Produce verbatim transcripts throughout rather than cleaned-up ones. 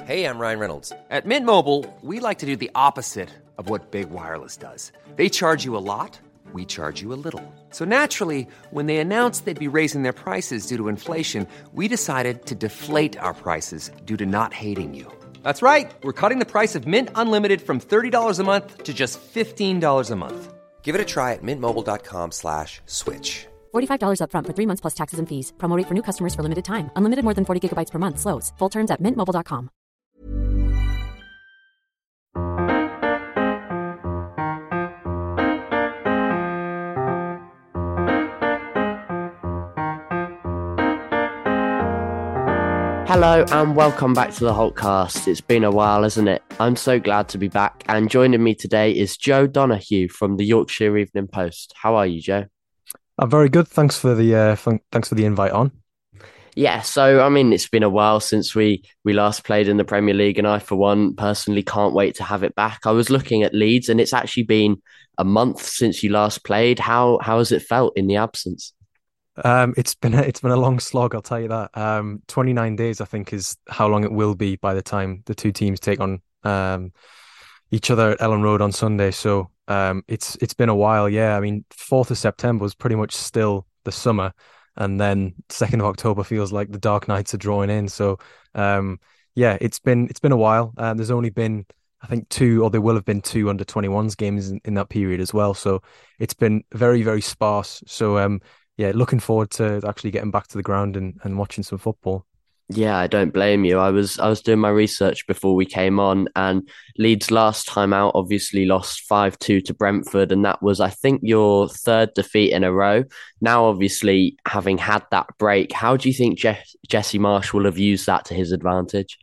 Hey, I'm Ryan Reynolds. At Mint Mobile, we like to do the opposite of what Big Wireless does. They charge you a lot, we charge you a little. So naturally, when they announced they'd be raising their prices due to inflation, we decided to deflate our prices due to not hating you. That's right. We're cutting the price of Mint Unlimited from thirty dollars a month to just fifteen dollars a month. Give it a try at mintmobile.com slash switch. forty-five dollars up front for three months plus taxes and fees. Promo rate for new customers for limited time. Unlimited more than forty gigabytes per month. Slows full terms at mint mobile dot com. Hello and welcome back to the Holtcast. It's been a while, isn't it? I'm so glad to be back, and joining me today is Joe Donahue from the Yorkshire Evening Post. How are you, Joe? I'm very good. Thanks for the uh, fun- thanks for the invite on. Yeah, so I mean, it's been a while since we we last played in the Premier League, and I, for one, personally can't wait to have it back. I was looking at Leeds, and it's actually been a month since you last played. How how has it felt in the absence? Um, it's been a, it's been a long slog, I'll tell you that. Um, twenty-nine days, I think, is how long it will be by the time the two teams take on um, each other at Ellen Road on Sunday. So um, it's it's been a while. Yeah, I mean, fourth of September was pretty much still the summer, and then second of October feels like the dark nights are drawing in. So um, yeah, it's been it's been a while. Um, there's only been, I think, two, or there will have been two under twenty-ones games in, in that period as well. So it's been very, very sparse. So um. Yeah, looking forward to actually getting back to the ground and, and watching some football. Yeah, I don't blame you. I was I was doing my research before we came on, and Leeds last time out obviously lost five two to Brentford, and that was, I think, your third defeat in a row. Now, obviously, having had that break, how do you think Je- Jesse Marsch will have used that to his advantage?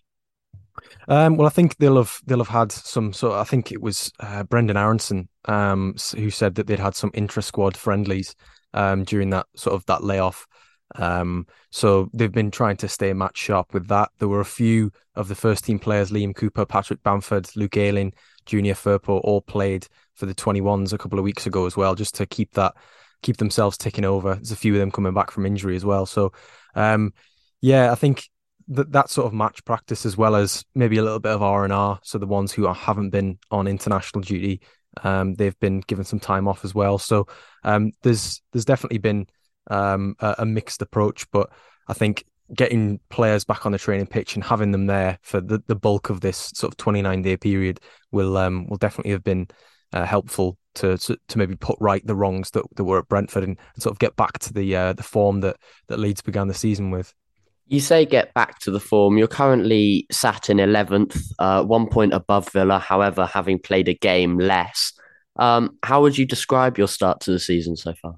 Um, well, I think they'll have they'll have had some sort. I think it was uh, Brendan Aronson um, who said that they'd had some intra-squad friendlies um, during that sort of that layoff. Um, so they've been trying to stay match sharp with that. There were a few of the first team players, Liam Cooper, Patrick Bamford, Luke Ayling, Junior Firpo, all played for the twenty-ones a couple of weeks ago as well, just to keep that keep themselves ticking over. There's a few of them coming back from injury as well. So um, yeah, I think that that sort of match practice, as well as maybe a little bit of R and R. So the ones who are, haven't been on international duty, um, they've been given some time off as well. So um, there's there's definitely been um, a, a mixed approach, but I think getting players back on the training pitch and having them there for the, the bulk of this sort of twenty-nine day period will um, will definitely have been uh, helpful to, to to maybe put right the wrongs that, that were at Brentford and, and sort of get back to the uh, the form that that Leeds began the season with. You say get back to the form. You're currently sat in eleventh, uh, one point above Villa, however, having played a game less. Um, how would you describe your start to the season so far?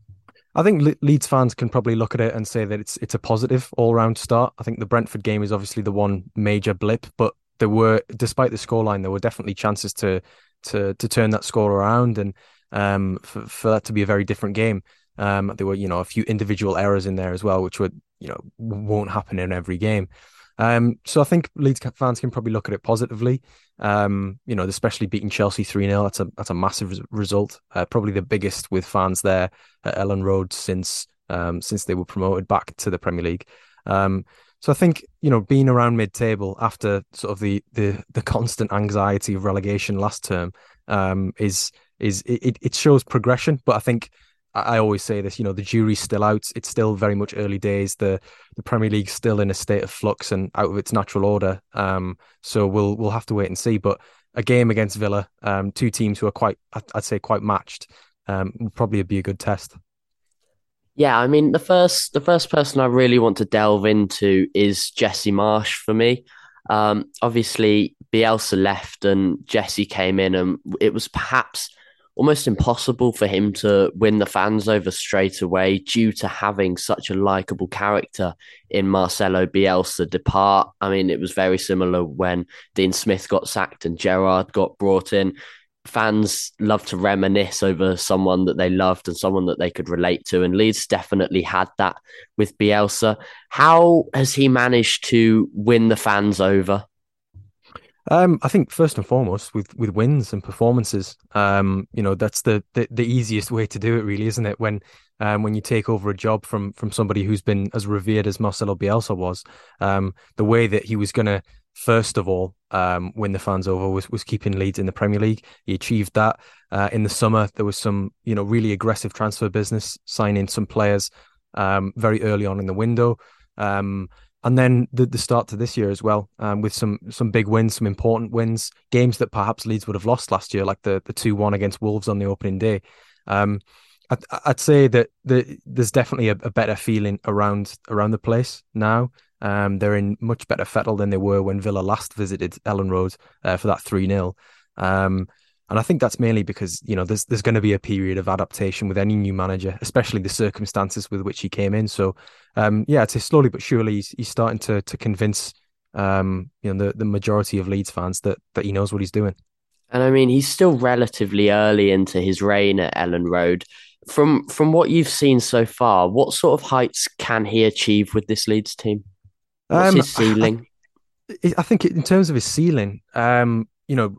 I think Le- Leeds fans can probably look at it and say that it's it's a positive all-round start. I think the Brentford game is obviously the one major blip, but there were, despite the scoreline, there were definitely chances to to to turn that score around and um, for, for that to be a very different game. Um, there were, you know, a few individual errors in there as well, which would, you know, won't happen in every game. Um, so I think Leeds fans can probably look at it positively. Um, you know, especially beating Chelsea three nil. That's a that's a massive res- result. Uh, probably the biggest with fans there at Ellen Road since um, since they were promoted back to the Premier League. Um, so I think, you know, being around mid-table after sort of the the the constant anxiety of relegation last term um, is is it, it shows progression. But I think, I always say this, you know, the jury's still out. It's still very much early days. The the Premier League's still in a state of flux and out of its natural order. Um, so we'll we'll have to wait and see. But a game against Villa, um, two teams who are quite, I'd say, quite matched, um, will probably be a good test. Yeah, I mean, the first the first person I really want to delve into is Jesse Marsch for me. Um, obviously, Bielsa left and Jesse came in, and it was perhaps almost impossible for him to win the fans over straight away due to having such a likable character in Marcelo Bielsa depart. I mean, it was very similar when Dean Smith got sacked and Gerrard got brought in. Fans love to reminisce over someone that they loved and someone that they could relate to, and Leeds definitely had that with Bielsa. How has he managed to win the fans over? Um, I think first and foremost with, with wins and performances. Um, you know, that's the, the the easiest way to do it, really, isn't it? When um when you take over a job from from somebody who's been as revered as Marcelo Bielsa was, um, the way that he was going to first of all, um, win the fans over was was keeping Leeds in the Premier League. He achieved that. Uh, in the summer, there was some, you know, really aggressive transfer business, signing some players um, very early on in the window. Um, and then the, the start to this year as well, um, with some some big wins, some important wins, games that perhaps Leeds would have lost last year, like the the two one against Wolves on the opening day. Um, I'd, I'd say that the, there's definitely a, a better feeling around around the place now. Um, they're in much better fettle than they were when Villa last visited Ellen Road uh, for that three nil. Um, and I think that's mainly because, you know, there's there's going to be a period of adaptation with any new manager, especially the circumstances with which he came in. So, um, yeah, I'd say slowly but surely he's, he's starting to to convince um, you know, the, the majority of Leeds fans that that he knows what he's doing. And I mean, he's still relatively early into his reign at Ellen Road. From from what you've seen so far, what sort of heights can he achieve with this Leeds team? What's Um, his ceiling? I, I think in terms of his ceiling, um, you know,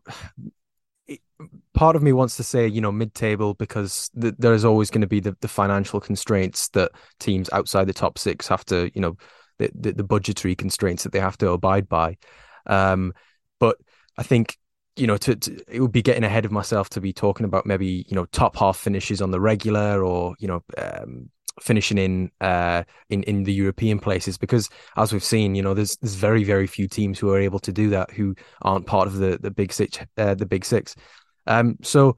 it, part of me wants to say, you know, mid-table because th- there is always going to be the, the financial constraints that teams outside the top six have to, you know, the, the, the budgetary constraints that they have to abide by. Um, but I think, you know, to, to it would be getting ahead of myself to be talking about maybe, you know, top half finishes on the regular or, you know, um, finishing in uh in in the European places, because as we've seen, you know, there's there's very very few teams who are able to do that who aren't part of the the big six uh, the big six. Um so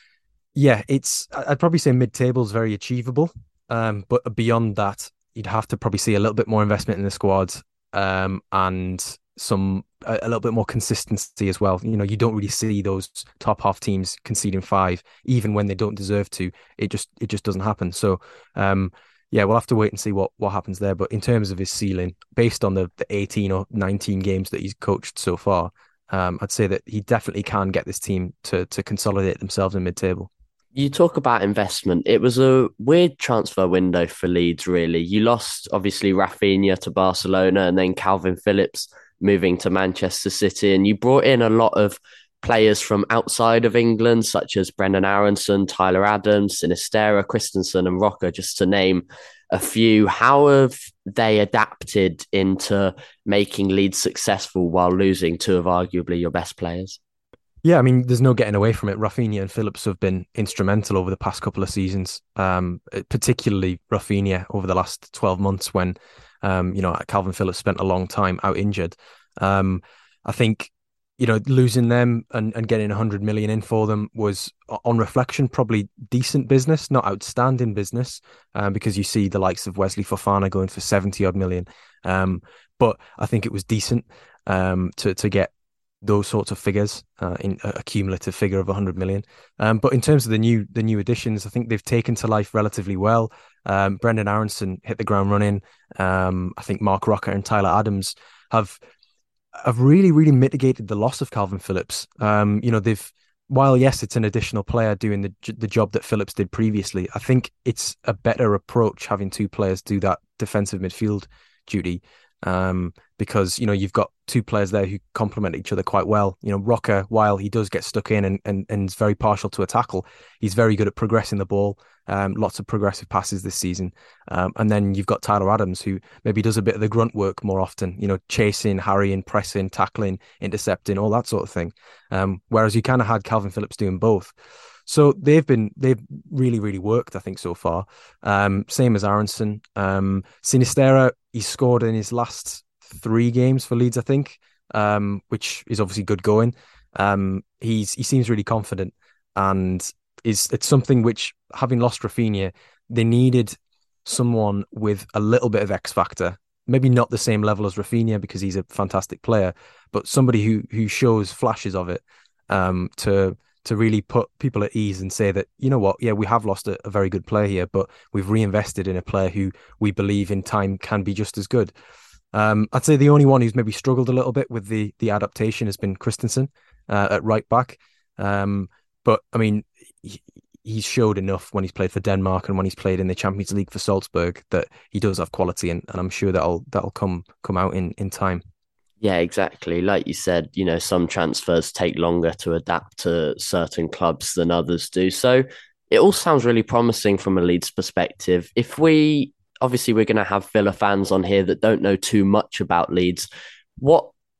yeah, it's I'd probably say mid-table is very achievable, um but beyond that you'd have to probably see a little bit more investment in the squad, um and some a, a little bit more consistency as well. You know, you don't really see those top half teams conceding five, even when they don't deserve to. It just it just doesn't happen. So, um, yeah, we'll have to wait and see what what happens there. But in terms of his ceiling, based on the the eighteen or nineteen games that he's coached so far, um, I'd say that he definitely can get this team to to consolidate themselves in mid-table. You talk about investment. It was a weird transfer window for Leeds, really. You lost, obviously, Rafinha to Barcelona and then Calvin Phillips moving to Manchester City. And you brought in a lot of players from outside of England, such as Brendan Aronson, Tyler Adams, Sinisterra, Christensen and Rocker, just to name a few. How have they adapted into making Leeds successful while losing two of arguably your best players? Yeah, I mean, there's no getting away from it. Rafinha and Phillips have been instrumental over the past couple of seasons, um, particularly Rafinha over the last twelve months when, um, you know, Calvin Phillips spent a long time out injured. Um, I think, you know, losing them and, and getting one hundred million in for them was, on reflection, probably decent business, not outstanding business, um, because you see the likes of Wesley Fofana going for seventy odd million. Um, but I think it was decent um, to to get those sorts of figures, uh, in a cumulative figure of one hundred million. Um, but in terms of the new the new additions, I think they've taken to life relatively well. Um, Brendan Aronson hit the ground running. Um, I think Mark Rocker and Tyler Adams have have really, really mitigated the loss of Calvin Phillips. Um, you know, they've, while yes, it's an additional player doing the the job that Phillips did previously, I think it's a better approach having two players do that defensive midfield duty. Um, because, you know, you've got two players there who complement each other quite well. You know, Rocker, while he does get stuck in and, and, and is very partial to a tackle, he's very good at progressing the ball. Um, lots of progressive passes this season. Um, and then you've got Tyler Adams, who maybe does a bit of the grunt work more often, you know, chasing, harrying, pressing, tackling, intercepting, all that sort of thing. Um, whereas you kind of had Calvin Phillips doing both. So they've been, they've really, really worked, I think, so far. Um, same as Aronson. Um, Sinisterra, he scored in his last three games for Leeds, I think, um, which is obviously good going. Um, he's he seems really confident, and is it's something which, having lost Rafinha, they needed someone with a little bit of X factor. Maybe not the same level as Rafinha because he's a fantastic player, but somebody who who shows flashes of it, um, to to really put people at ease and say that, you know what, yeah, we have lost a, a very good player here, but we've reinvested in a player who we believe in time can be just as good. Um, I'd say the only one who's maybe struggled a little bit with the the adaptation has been Christensen uh, at right back. Um, but I mean, he, he's showed enough when he's played for Denmark and when he's played in the Champions League for Salzburg that he does have quality, and, and I'm sure that'll that'll come come out in in time. Yeah, exactly. Like you said, you know, some transfers take longer to adapt to certain clubs than others do. So it all sounds really promising from a Leeds perspective. If we, obviously we're going to have Villa fans on here that don't know too much about Leeds. What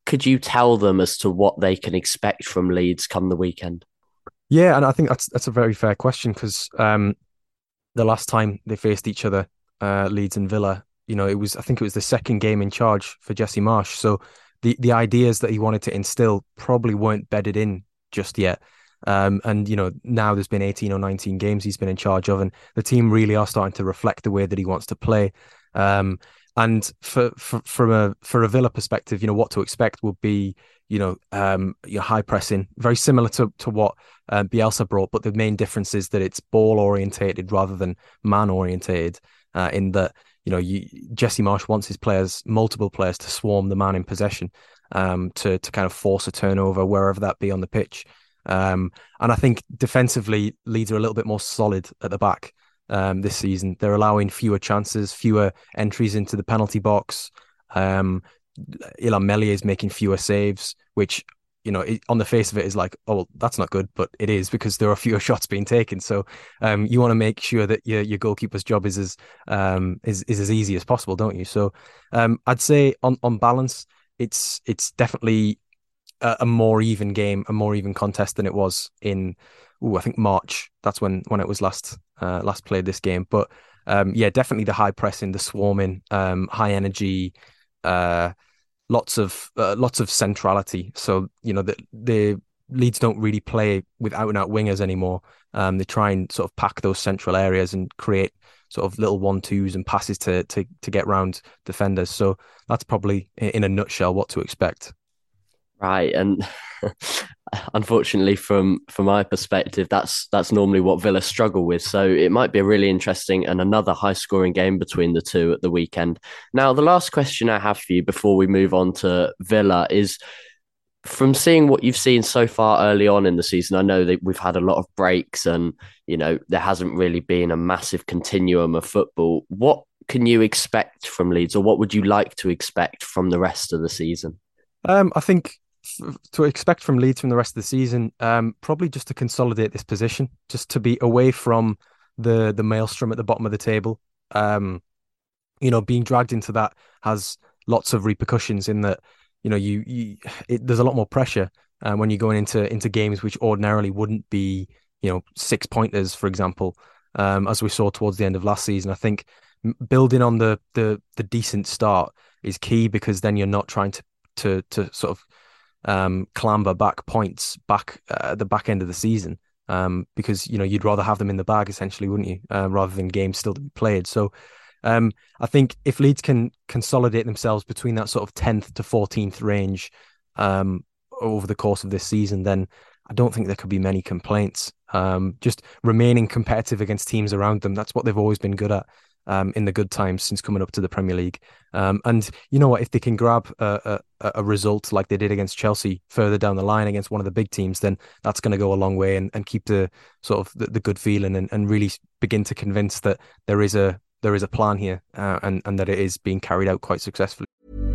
could you tell them as to what they can expect from Leeds come the weekend? Yeah, and I think that's that's a very fair question because um, the last time they faced each other, uh, Leeds and Villa, you know, it was I think it was the second game in charge for Jesse Marsch. So the the ideas that he wanted to instill probably weren't bedded in just yet. Um, and, you know, now there's been eighteen or nineteen games he's been in charge of, and the team really are starting to reflect the way that he wants to play. Um, and for, for, from a, for a Villa perspective, you know, what to expect would be, you know, um, your high pressing, very similar to, to what uh, Bielsa brought, but the main difference is that it's ball orientated rather than man orientated, uh, in that, you know, you, Jesse Marsch wants his players, multiple players, to swarm the man in possession, um, to, to kind of force a turnover wherever that be on the pitch. Um, and I think defensively, Leeds are a little bit more solid at the back um, this season. They're allowing fewer chances, fewer entries into the penalty box. Um, Illan Meslier is making fewer saves, which, you know, it, on the face of it is like, oh, well, that's not good, but it is because there are fewer shots being taken. So um, you want to make sure that your your goalkeeper's job is as um, is is as easy as possible, don't you? So um, I'd say on on balance, it's it's definitely a, a more even game, a more even contest than it was in, ooh, I think March. That's when when it was last uh, last played this game. But um, yeah, definitely the high pressing, the swarming, um, high energy, uh, lots of uh, lots of centrality. So you know the the Leeds don't really play with out and out wingers anymore. Um, they try and sort of pack those central areas and create sort of little one twos and passes to to to get round defenders. So that's probably in a nutshell what to expect. Right, and unfortunately, from from my perspective, that's that's normally what Villa struggle with. So it might be a really interesting and another high scoring game between the two at the weekend. Now, the last question I have for you before we move on to Villa is, from seeing what you've seen so far early on in the season, I know that we've had a lot of breaks and, you know, there hasn't really been a massive continuum of football. What can you expect from Leeds, or what would you like to expect from the rest of the season? Um, I think to expect from Leeds from the rest of the season, um, probably just to consolidate this position, just to be away from the the maelstrom at the bottom of the table. Um, you know, being dragged into that has lots of repercussions in that, you know, you, you it, there's a lot more pressure uh, when you're going into into games which ordinarily wouldn't be, you know, six pointers, for example, um, as we saw towards the end of last season. I think building on the the the decent start is key, because then you're not trying to to to sort of um, clamber back points back uh, at the back end of the season, um, because, you know, you'd rather have them in the bag essentially, wouldn't you, uh, rather than games still to be played. So um, I think if Leeds can consolidate themselves between that sort of tenth to fourteenth range um, over the course of this season, then I don't think there could be many complaints. Um, just remaining competitive against teams around them, that's what they've always been good at. Um, in the good times since coming up to the Premier League. Um, and you know what, if they can grab a, a, a result like they did against Chelsea further down the line against one of the big teams, then that's going to go a long way and, and keep the sort of the, the good feeling, and, and really begin to convince that there is a there is a plan here, uh, and, and that it is being carried out quite successfully.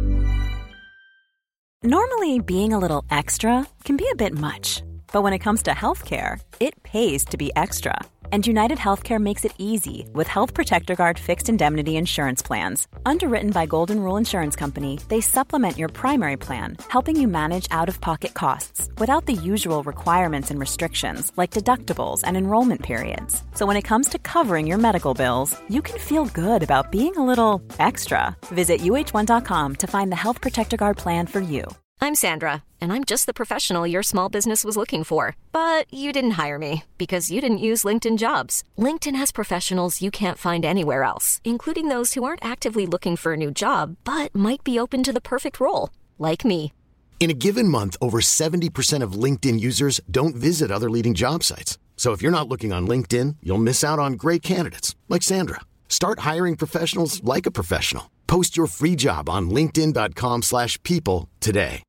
Normally, being a little extra can be a bit much, but when it comes to healthcare, it pays to be extra. And United Healthcare makes it easy with Health Protector Guard fixed indemnity insurance plans. Underwritten by Golden Rule Insurance Company, they supplement your primary plan, helping you manage out-of-pocket costs without the usual requirements and restrictions like deductibles and enrollment periods. So when it comes to covering your medical bills, you can feel good about being a little extra. Visit U H one dot com to find the Health Protector Guard plan for you. I'm Sandra, and I'm just the professional your small business was looking for. But you didn't hire me because you didn't use LinkedIn Jobs. LinkedIn has professionals you can't find anywhere else, including those who aren't actively looking for a new job, but might be open to the perfect role, like me. In a given month, over seventy percent of LinkedIn users don't visit other leading job sites. So if you're not looking on LinkedIn, you'll miss out on great candidates like Sandra. Start hiring professionals like a professional. Post your free job on linkedin dot com slash people today.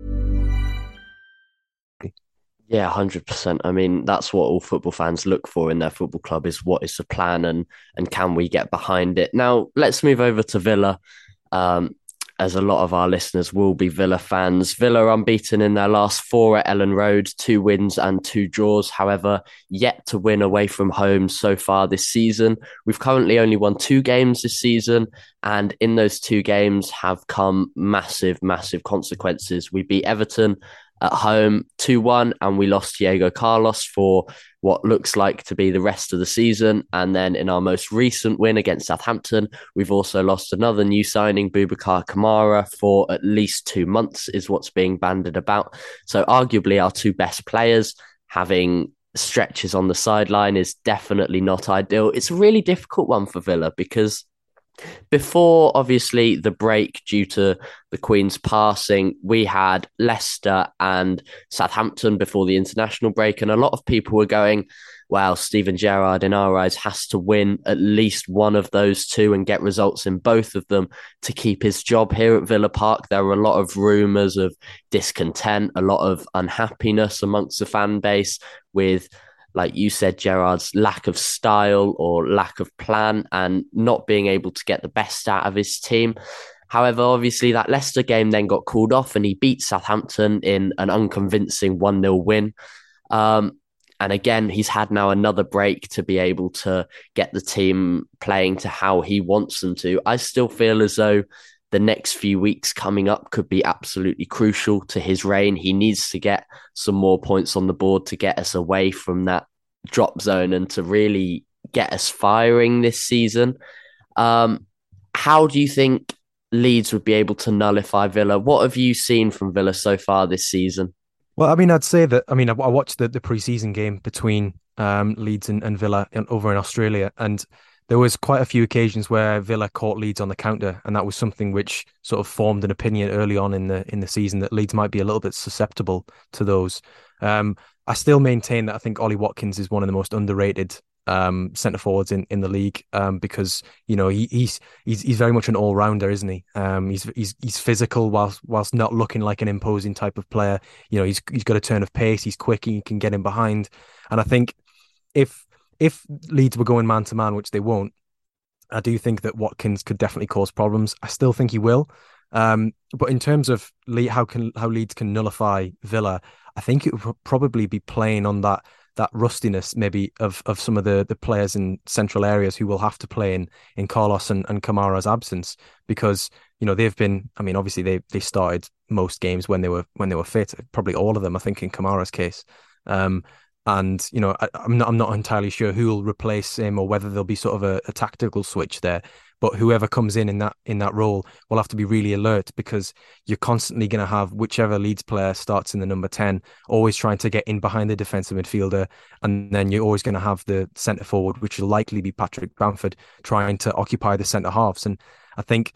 Yeah, one hundred percent. I mean, that's what all football fans look for in their football club, is what is the plan, and and can we get behind it? Now, let's move over to Villa. Um, as a lot of our listeners will be Villa fans. Villa unbeaten in their last four at Ellen Road, two wins and two draws. However, yet to win away from home so far this season. We've currently only won two games this season, and in those two games have come massive, massive consequences. We beat Everton at home two one, and we lost Diego Carlos for what looks like to be the rest of the season. And then in our most recent win against Southampton, we've also lost another new signing, Boubacar Kamara, for at least two months is what's being bandied about. So arguably our two best players having stretches on the sideline is definitely not ideal. It's a really difficult one for Villa because before, obviously, the break due to the Queen's passing, we had Leicester and Southampton before the international break. And a lot of people were going, well, Steven Gerrard, in our eyes, has to win at least one of those two and get results in both of them to keep his job here at Villa Park. There were a lot of rumours of discontent, a lot of unhappiness amongst the fan base with, like you said, Gerrard's lack of style or lack of plan and not being able to get the best out of his team. However, obviously that Leicester game then got called off and he beat Southampton in an unconvincing one nil win. Um, and again, he's had now another break to be able to get the team playing to how he wants them to. I still feel as though the next few weeks coming up could be absolutely crucial to his reign. He needs to get some more points on the board to get us away from that drop zone and to really get us firing this season. Um, how do you think Leeds would be able to nullify Villa? What have you seen from Villa so far this season? Well, I mean, I'd say that, I mean, I, I watched the, the pre-season game between um, Leeds and, and Villa in, over in Australia, and there was quite a few occasions where Villa caught Leeds on the counter, and that was something which sort of formed an opinion early on in the in the season that Leeds might be a little bit susceptible to those. Um, I still maintain that I think Ollie Watkins is one of the most underrated um, centre forwards in, in the league um, because you know he, he's he's he's very much an all rounder, isn't he? Um, he's he's he's physical whilst whilst not looking like an imposing type of player. You know, he's he's got a turn of pace. He's quick. He can get in behind, and I think if If Leeds were going man-to-man, which they won't, I do think that Watkins could definitely cause problems. I still think he will. Um, but in terms of Le- how can how Leeds can nullify Villa, I think it would probably be playing on that that rustiness maybe of of some of the, the players in central areas who will have to play in in Carlos and, and Kamara's absence, because you know they've been, I mean, obviously they they started most games when they were when they were fit, probably all of them, I think, in Kamara's case. Um, And, you know, I, I'm not I'm not entirely sure who will replace him or whether there'll be sort of a, a tactical switch there. But whoever comes in in that in that role will have to be really alert, because you're constantly going to have whichever Leeds player starts in the number ten always trying to get in behind the defensive midfielder. And then you're always going to have the centre forward, which will likely be Patrick Bamford, trying to occupy the centre halves. And I think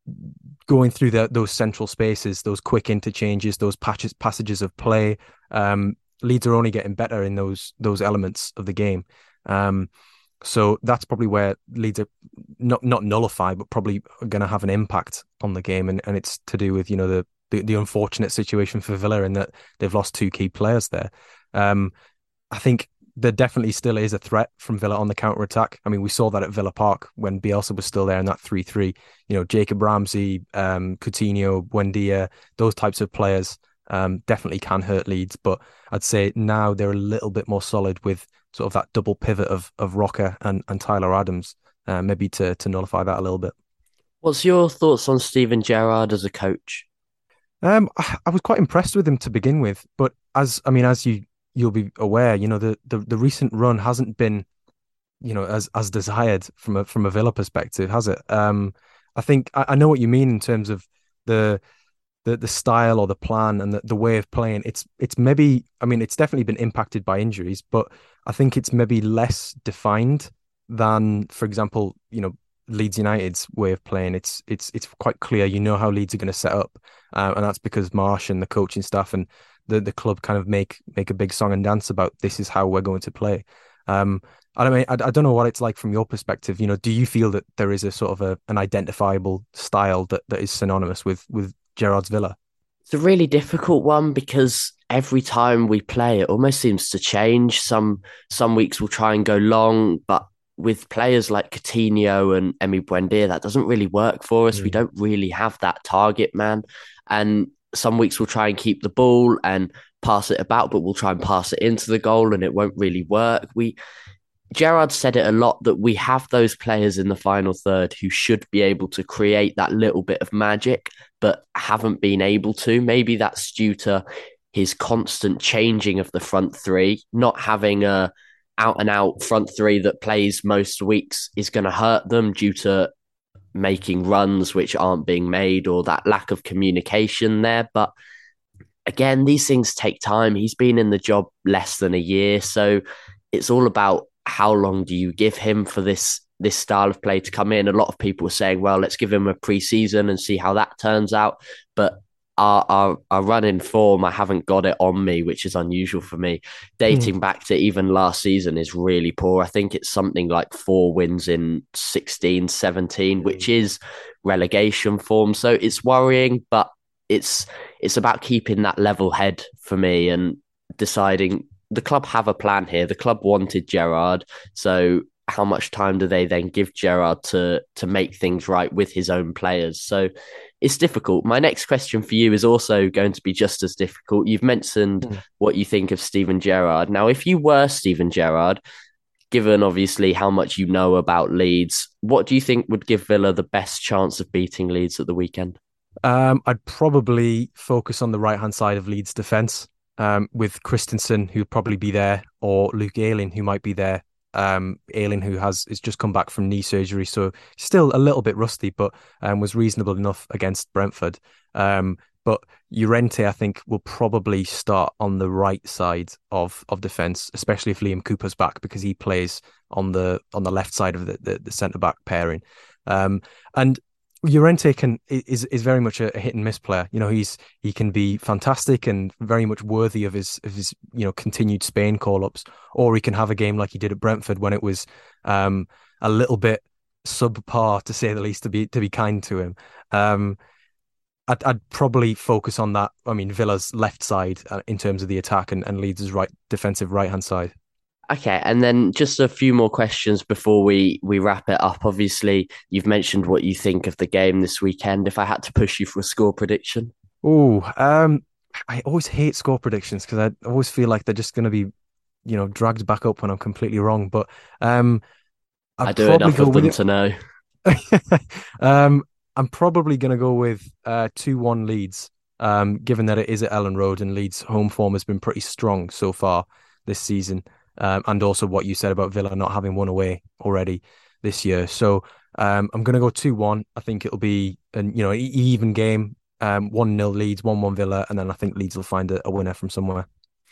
going through the, those central spaces, those quick interchanges, those patches, passages of play, um, Leeds are only getting better in those those elements of the game. Um, so that's probably where Leeds are not not nullified, but probably going to have an impact on the game. And, and it's to do with, you know, the, the the unfortunate situation for Villa in that they've lost two key players there. Um, I think there definitely still is a threat from Villa on the counter-attack. I mean, we saw that at Villa Park when Bielsa was still there in that three three. You know, Jacob Ramsey, um, Coutinho, Buendia, those types of players Um, definitely can hurt Leeds, but I'd say now they're a little bit more solid with sort of that double pivot of of Rocker and, and Tyler Adams, uh, maybe to to nullify that a little bit. What's your thoughts on Steven Gerrard as a coach? Um, I, I was quite impressed with him to begin with, but as I mean, as you you'll be aware, you know, the the, the recent run hasn't been, you know, as as desired from a from a Villa perspective, has it? Um, I think I, I know what you mean in terms of the. the the style or the plan and the, the way of playing. It's it's maybe, I mean, it's definitely been impacted by injuries, but I think it's maybe less defined than, for example, you know, Leeds United's way of playing. It's it's it's quite clear, you know, how Leeds are going to set up, uh, and that's because Marsh and the coaching staff and the, the club kind of make make a big song and dance about this is how we're going to play. Um, I don't mean, I, I don't know what it's like from your perspective. You know, do you feel that there is a sort of a, an identifiable style that, that is synonymous with with Gerrard's Villa? It's a really difficult one because every time we play, it almost seems to change. Some some weeks we'll try and go long, but with players like Coutinho and Emi Buendia, that doesn't really work for us. Mm. We don't really have that target man. And some weeks we'll try and keep the ball and pass it about, but we'll try and pass it into the goal and it won't really work. We Gerrard said it a lot that we have those players in the final third who should be able to create that little bit of magic, but haven't been able to. Maybe that's due to his constant changing of the front three, not having a out and out front three that plays most weeks is going to hurt them due to making runs which aren't being made or that lack of communication there. But again, these things take time. He's been in the job less than a year. So it's all about how long do you give him for this this style of play to come in. A lot of people are saying, well, let's give him a pre-season and see how that turns out. But Our, our our run in form, I haven't got it on me, which is unusual for me. Dating mm. back to even last season is really poor. I think it's something like four wins in sixteen, seventeen, mm. which is relegation form. So it's worrying, but it's it's about keeping that level head for me and deciding the club have a plan here. The club wanted Gerrard, so how much time do they then give Gerrard to to make things right with his own players? So it's difficult. My next question for you is also going to be just as difficult. You've mentioned mm. what you think of Steven Gerrard. Now, if you were Steven Gerrard, given obviously how much you know about Leeds, what do you think would give Villa the best chance of beating Leeds at the weekend? Um, I'd probably focus on the right-hand side of Leeds' defence um, with Christensen, who'll probably be there, or Luke Ayling, who might be there. Um, Ayling, who has, has just come back from knee surgery, so still a little bit rusty, but um, was reasonable enough against Brentford. Um, but Llorente, I think, will probably start on the right side of of defence, especially if Liam Cooper's back, because he plays on the on the left side of the the, the centre back pairing. Um, and Llorente can is is very much a, a hit and miss player. You know, he's he can be fantastic and very much worthy of his of his you know continued Spain call ups, or he can have a game like he did at Brentford when it was um, a little bit subpar, to say the least, to be to be kind to him. Um, I'd, I'd probably focus on that. I mean, Villa's left side uh, in terms of the attack, and, and Leeds' right defensive right hand side. Okay, and then just a few more questions before we, we wrap it up. Obviously, you've mentioned what you think of the game this weekend. If I had to push you for a score prediction. Oh, um, I always hate score predictions because I always feel like they're just going to be, you know, dragged back up when I'm completely wrong. But um, I'd I do enough of them it. to know. um, I'm probably going to go with uh, two one Leeds, um, given that it is at Ellen Road and Leeds' home form has been pretty strong so far this season. Um, and also what you said about Villa not having won away already this year. So um, I'm going to go two one. I think it'll be an you know an even game, um, one nil Leeds, one one Villa, and then I think Leeds will find a, a winner from somewhere.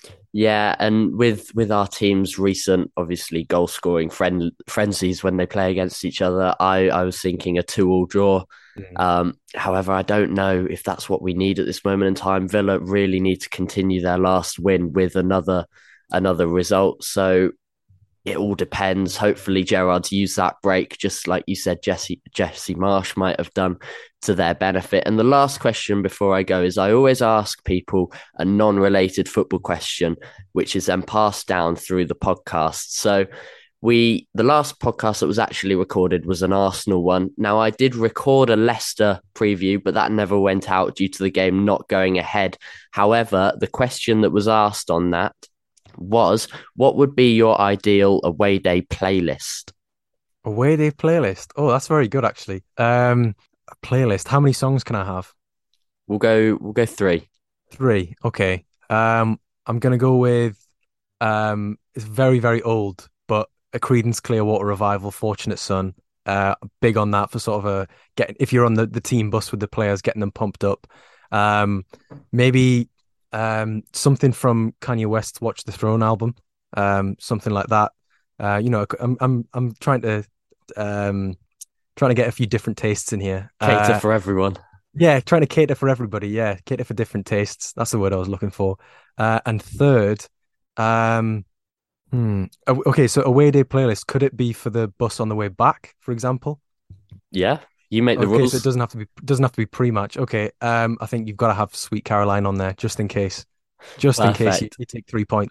Yeah, and with with our team's recent, obviously, goal scoring friend, frenzies when they play against each other, I, I was thinking a two all draw. Mm. Um, however, I don't know if that's what we need at this moment in time. Villa really need to continue their last win with another another result. So it all depends. Hopefully Gerrard's used that break, just like you said, Jesse Jesse Marsch might have done, to their benefit. And the last question before I go is I always ask people a non-related football question, which is then passed down through the podcast. So we, the last podcast that was actually recorded was an Arsenal one. Now I did record a Leicester preview, but that never went out due to the game not going ahead. However, the question that was asked on that was, what would be your ideal away day playlist? Away day playlist? Oh, that's very good, actually. Um, a playlist. How many songs can I have? We'll go. We'll go three. Three. Okay. Um, I'm gonna go with. Um, it's very very old, but a Creedence Clearwater Revival, Fortunate Son. Uh, big on that for sort of a getting. If you're on the, the team bus with the players, getting them pumped up. Um, maybe. Um, something from Kanye West's Watch the Throne album, um, something like that. Uh, you know, I'm I'm I'm trying to um trying to get a few different tastes in here. Cater uh, for everyone. Yeah, trying to cater for everybody. Yeah, cater for different tastes. That's the word I was looking for. Uh, and third, um, hmm, okay, so away day playlist. Could it be for the bus on the way back, for example? Yeah. You make the okay, rules. So it doesn't have to be doesn't have to be pre-match. Okay, um, I think you've got to have Sweet Caroline on there just in case, just Perfect. in case you, you take three points.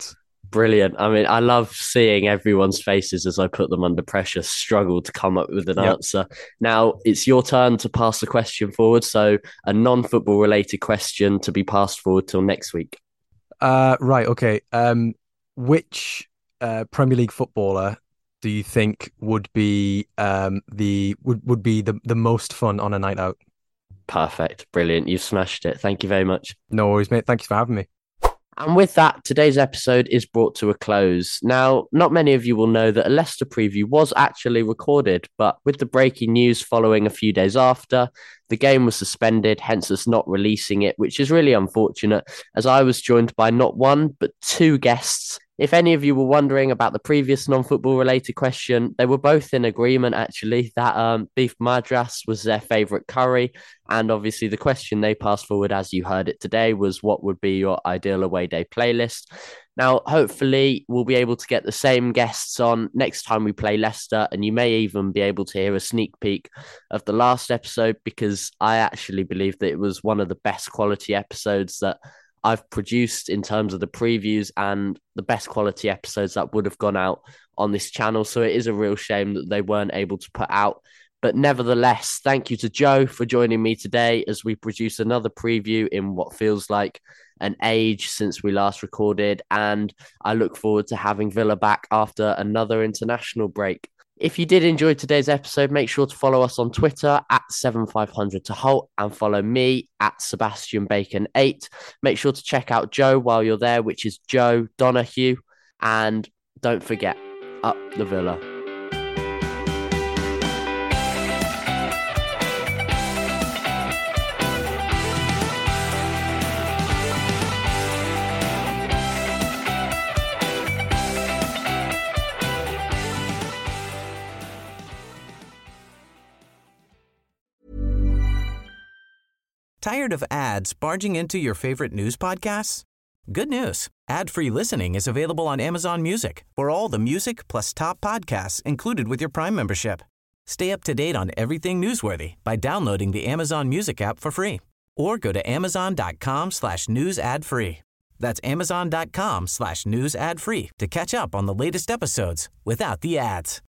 Brilliant. I mean, I love seeing everyone's faces as I put them under pressure, struggle to come up with an Yep. answer. Now it's your turn to pass the question forward. So a non-football related question to be passed forward till next week. Uh, right. Okay. Um, which uh, Premier League footballer do you think would be um the would, would be the, the most fun on a night out? Perfect. Brilliant. You've smashed it. Thank you very much. No worries, mate. Thank you for having me. And with that, today's episode is brought to a close. Now, not many of you will know that a Leicester preview was actually recorded, but with the breaking news following a few days after, the game was suspended, hence us not releasing it, which is really unfortunate, as I was joined by not one, but two guests. If any of you were wondering about the previous non-football related question, they were both in agreement, actually, that um, beef madras was their favourite curry. And obviously the question they passed forward, as you heard it today, was what would be your ideal away day playlist? Now, hopefully we'll be able to get the same guests on next time we play Leicester, and you may even be able to hear a sneak peek of the last episode, because I actually believe that it was one of the best quality episodes that I've produced in terms of the previews and the best quality episodes that would have gone out on this channel. So it is a real shame that they weren't able to put out. But nevertheless, thank you to Joe for joining me today as we produce another preview in what feels like an age since we last recorded. And I look forward to having Villa back after another international break. If you did enjoy today's episode, make sure to follow us on Twitter at seven five hundred to Holte and follow me at Sebastian Bacon eight. Make sure to check out Joe while you're there, which is Joe Donahue. And don't forget, up the Villa. Tired of ads barging into your favorite news podcasts? Good news. Ad-free listening is available on Amazon Music for all the music plus top podcasts included with your Prime membership. Stay up to date on everything newsworthy by downloading the Amazon Music app for free or go to amazon.com slash news ad free. That's amazon.com slash news ad free to catch up on the latest episodes without the ads.